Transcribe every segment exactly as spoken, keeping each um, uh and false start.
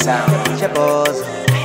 sound, your boss.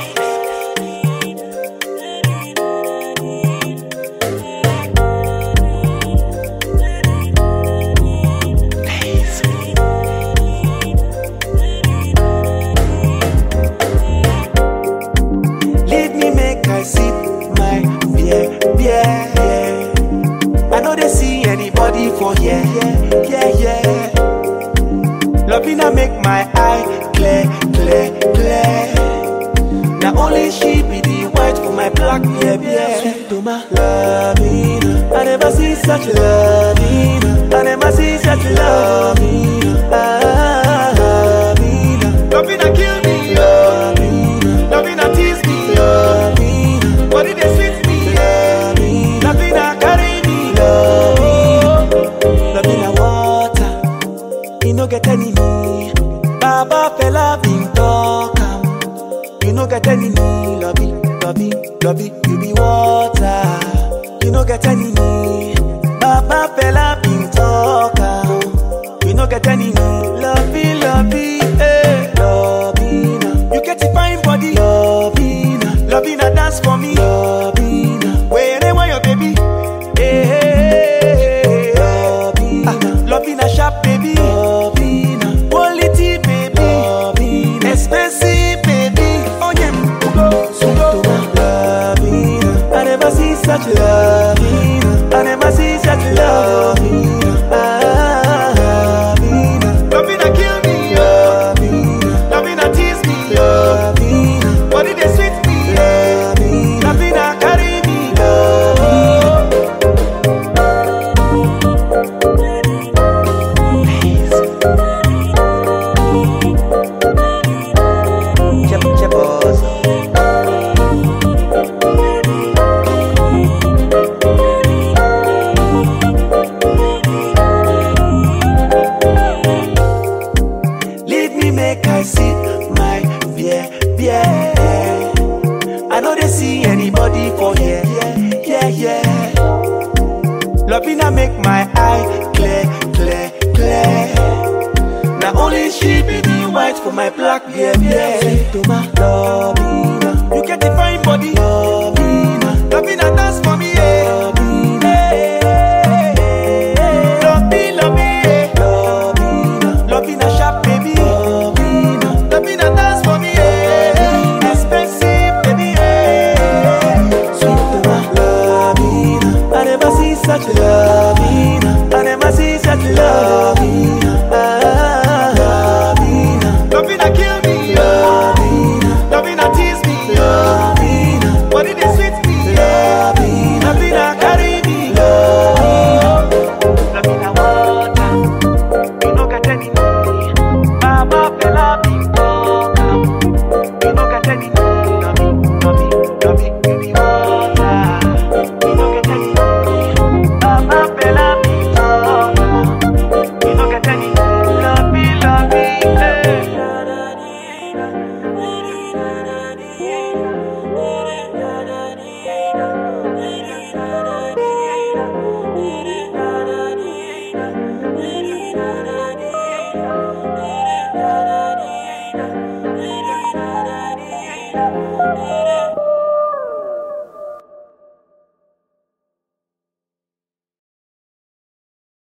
Leave me make I sip my beer, beer, yeah. I know they see anybody for here, yeah, yeah, yeah. Loving her make my eye clear, clear, clear. Now only she be the white for my black, yeah, yeah. Sweet to my loving, I never see such loving, I never see such loving, ah, loving, loving her kill me, loving, loving her tease me, loving, body they sweet me, loving, loving her carry me, loving, loving her water, you no get any me, Baba fella been talk am, you no get any me, lovey, lovey, lovey, you be water, you no get any me, Baba fella been talk am, you no get any me, lovey, lovey, eh, lovey na, you get a fine body, lovey na, lovey na dance for me, lovey na, where they want your baby, eh, eh, eh, lovey na, lovey na sharp baby, lovey na, quality baby, lovey na, expensive baby, oh yeah, go, so go, lovey na, I never see such lovey na, I never see such lovey na, ah, lovey na, lovey na kill me, lovey na, lovey na tease me, lovey na, body they sweet me, lovey na, lovey na carry me, lovey. Your, your boss. Leave me make I sip my beer, beer. I know they see anybody for here, yeah, yeah, yeah. Loving her make my eye clear, clear, clear. Now only she be the white for my black, yeah, yeah. Sweet to my loving, you get the fine body, loving, loving her dance for me, yeah. Loving, love me, love me, loving, loving her sharp baby, loving, loving her dance for me, yeah. Expensive baby, yeah. Sweet to my loving, I never see such loving, I never see such loving, ah, loving, loving her kill me, loving, loving her tease me, loving, body they sweet me, loving, loving her carry me, loving, loving her water, you no get any me, Baba fella big talk am, you no get any me, loving, loving, loving, you be water, you no get any me, Baba fella big talk am, you no get any me, loving, loving, eh. Da da